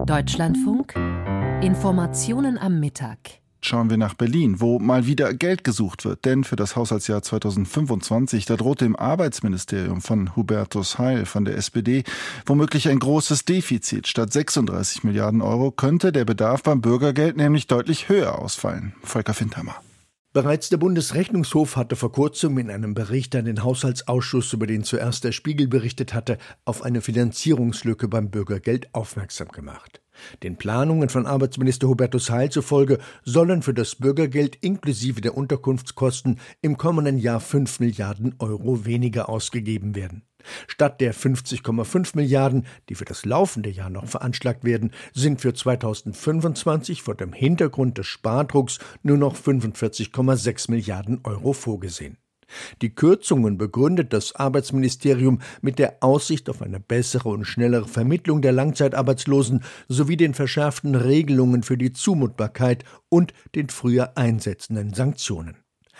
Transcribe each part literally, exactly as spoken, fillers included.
Deutschlandfunk. Informationen am Mittag. Schauen wir nach Berlin, wo mal wieder Geld gesucht wird. Denn für das Haushaltsjahr zweitausendfünfundzwanzig, da droht dem Arbeitsministerium von Hubertus Heil von der S P D womöglich ein großes Defizit. Statt sechsunddreißig Milliarden Euro könnte der Bedarf beim Bürgergeld nämlich deutlich höher ausfallen. Volker Findhammer. Bereits der Bundesrechnungshof hatte vor kurzem in einem Bericht an den Haushaltsausschuss, über den zuerst der Spiegel berichtet hatte, auf eine Finanzierungslücke beim Bürgergeld aufmerksam gemacht. Den Planungen von Arbeitsminister Hubertus Heil zufolge sollen für das Bürgergeld inklusive der Unterkunftskosten im kommenden Jahr fünf Milliarden Euro weniger ausgegeben werden. Statt der fünfzig Komma fünf Milliarden, die für das laufende Jahr noch veranschlagt werden, sind für zweitausendfünfundzwanzig vor dem Hintergrund des Spardrucks nur noch fünfundvierzig Komma sechs Milliarden Euro vorgesehen. Die Kürzungen begründet das Arbeitsministerium mit der Aussicht auf eine bessere und schnellere Vermittlung der Langzeitarbeitslosen sowie den verschärften Regelungen für die Zumutbarkeit und den früher einsetzenden Sanktionen.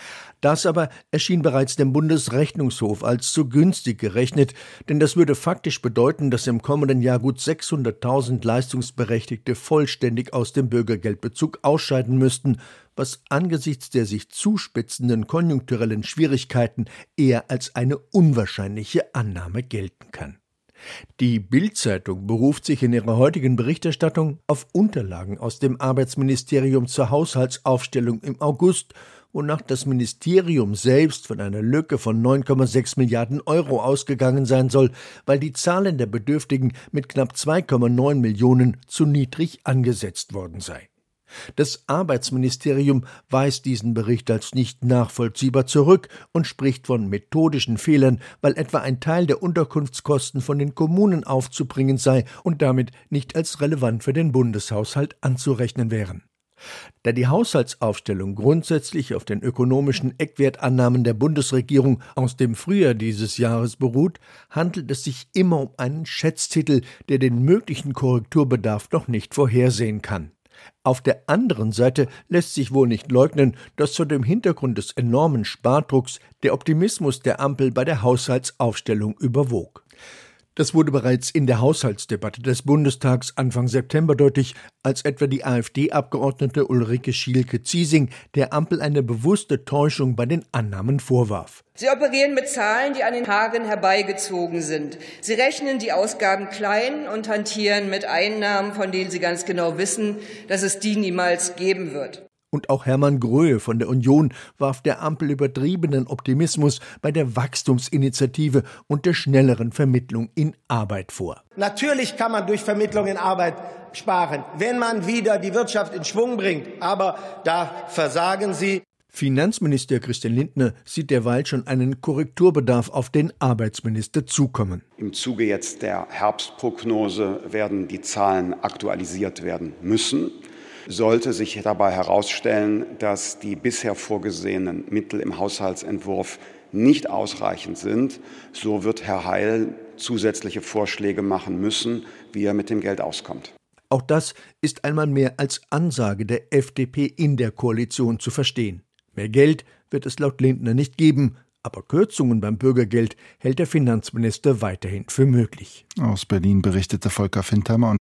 Das aber erschien bereits dem Bundesrechnungshof als zu günstig gerechnet, denn das würde faktisch bedeuten, dass im kommenden Jahr gut sechshunderttausend Leistungsberechtigte vollständig aus dem Bürgergeldbezug ausscheiden müssten, was angesichts der sich zuspitzenden konjunkturellen Schwierigkeiten eher als eine unwahrscheinliche Annahme gelten kann. Die Bild-Zeitung beruft sich in ihrer heutigen Berichterstattung auf Unterlagen aus dem Arbeitsministerium zur Haushaltsaufstellung im August, wonach das Ministerium selbst von einer Lücke von neun Komma sechs Milliarden Euro ausgegangen sein soll, weil die Zahlen der Bedürftigen mit knapp zwei Komma neun Millionen zu niedrig angesetzt worden sei. Das Arbeitsministerium weist diesen Bericht als nicht nachvollziehbar zurück und spricht von methodischen Fehlern, weil etwa ein Teil der Unterkunftskosten von den Kommunen aufzubringen sei und damit nicht als relevant für den Bundeshaushalt anzurechnen wären. Da die Haushaltsaufstellung grundsätzlich auf den ökonomischen Eckwertannahmen der Bundesregierung aus dem Frühjahr dieses Jahres beruht, handelt es sich immer um einen Schätztitel, der den möglichen Korrekturbedarf noch nicht vorhersehen kann. Auf der anderen Seite lässt sich wohl nicht leugnen, dass vor dem Hintergrund des enormen Spardrucks der Optimismus der Ampel bei der Haushaltsaufstellung überwog. Das wurde bereits in der Haushaltsdebatte des Bundestags Anfang September deutlich, als etwa die AfD-Abgeordnete Ulrike Schielke-Ziesing der Ampel eine bewusste Täuschung bei den Annahmen vorwarf. Sie operieren mit Zahlen, die an den Haaren herbeigezogen sind. Sie rechnen die Ausgaben klein und hantieren mit Einnahmen, von denen Sie ganz genau wissen, dass es die niemals geben wird. Und auch Hermann Gröhe von der Union warf der Ampel übertriebenen Optimismus bei der Wachstumsinitiative und der schnelleren Vermittlung in Arbeit vor. Natürlich kann man durch Vermittlung in Arbeit sparen, wenn man wieder die Wirtschaft in Schwung bringt. Aber da versagen Sie. Finanzminister Christian Lindner sieht derweil schon einen Korrekturbedarf auf den Arbeitsminister zukommen. Im Zuge jetzt der Herbstprognose werden die Zahlen aktualisiert werden müssen. Sollte sich dabei herausstellen, dass die bisher vorgesehenen Mittel im Haushaltsentwurf nicht ausreichend sind, so wird Herr Heil zusätzliche Vorschläge machen müssen, wie er mit dem Geld auskommt. Auch das ist einmal mehr als Ansage der F D P in der Koalition zu verstehen. Mehr Geld wird es laut Lindner nicht geben, aber Kürzungen beim Bürgergeld hält der Finanzminister weiterhin für möglich. Aus Berlin berichtete Volker Findhammer.